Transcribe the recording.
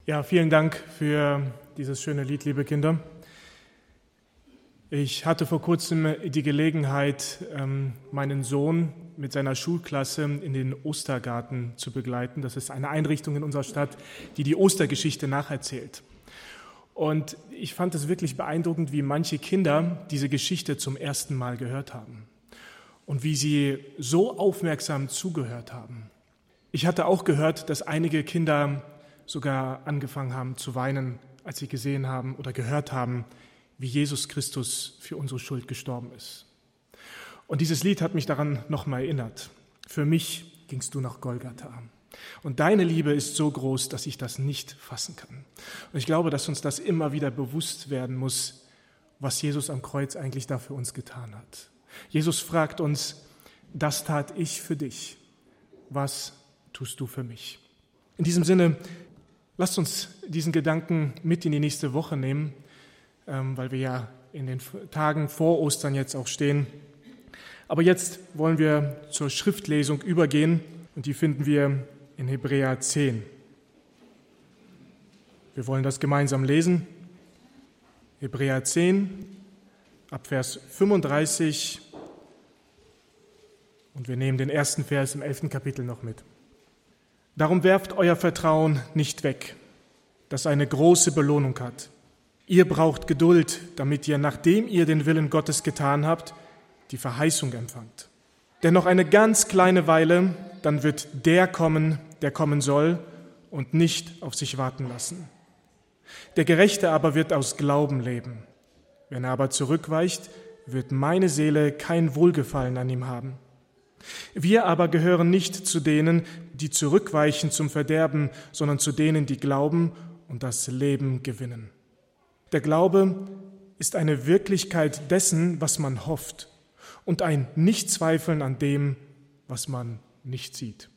Ja, vielen Dank für dieses schöne Lied, liebe Kinder. Ich hatte vor kurzem die Gelegenheit, meinen Sohn mit seiner Schulklasse in den Ostergarten zu begleiten. Das ist eine Einrichtung in unserer Stadt, die die Ostergeschichte nacherzählt. Und ich fand es wirklich beeindruckend, wie manche Kinder diese Geschichte zum ersten Mal gehört haben und wie sie so aufmerksam zugehört haben. Ich hatte auch gehört, dass einige Kinder sogar angefangen haben zu weinen, als sie gesehen haben oder gehört haben, wie Jesus Christus für unsere Schuld gestorben ist. Und dieses Lied hat mich daran nochmal erinnert. Für mich gingst du nach Golgatha. Und deine Liebe ist so groß, dass ich das nicht fassen kann. Und ich glaube, dass uns das immer wieder bewusst werden muss, was Jesus am Kreuz eigentlich da für uns getan hat. Jesus fragt uns, das tat ich für dich. Was tust du für mich? In diesem Sinne, lasst uns diesen Gedanken mit in die nächste Woche nehmen, weil wir ja in den Tagen vor Ostern jetzt auch stehen. Aber jetzt wollen wir zur Schriftlesung übergehen und die finden wir in Hebräer 10. Wir wollen das gemeinsam lesen. Hebräer 10, ab Vers 35 und wir nehmen den ersten Vers im 11. Kapitel noch mit. Darum werft euer Vertrauen nicht weg, das eine große Belohnung hat. Ihr braucht Geduld, damit ihr, nachdem ihr den Willen Gottes getan habt, die Verheißung empfangt. Denn noch eine ganz kleine Weile, dann wird der kommen, der kommen soll, und nicht auf sich warten lassen. Der Gerechte aber wird aus Glauben leben. Wenn er aber zurückweicht, wird meine Seele kein Wohlgefallen an ihm haben. Wir aber gehören nicht zu denen, die zurückweichen zum Verderben, sondern zu denen, die glauben und das Leben gewinnen. Der Glaube ist eine Wirklichkeit dessen, was man hofft, und ein Nichtzweifeln an dem, was man nicht sieht.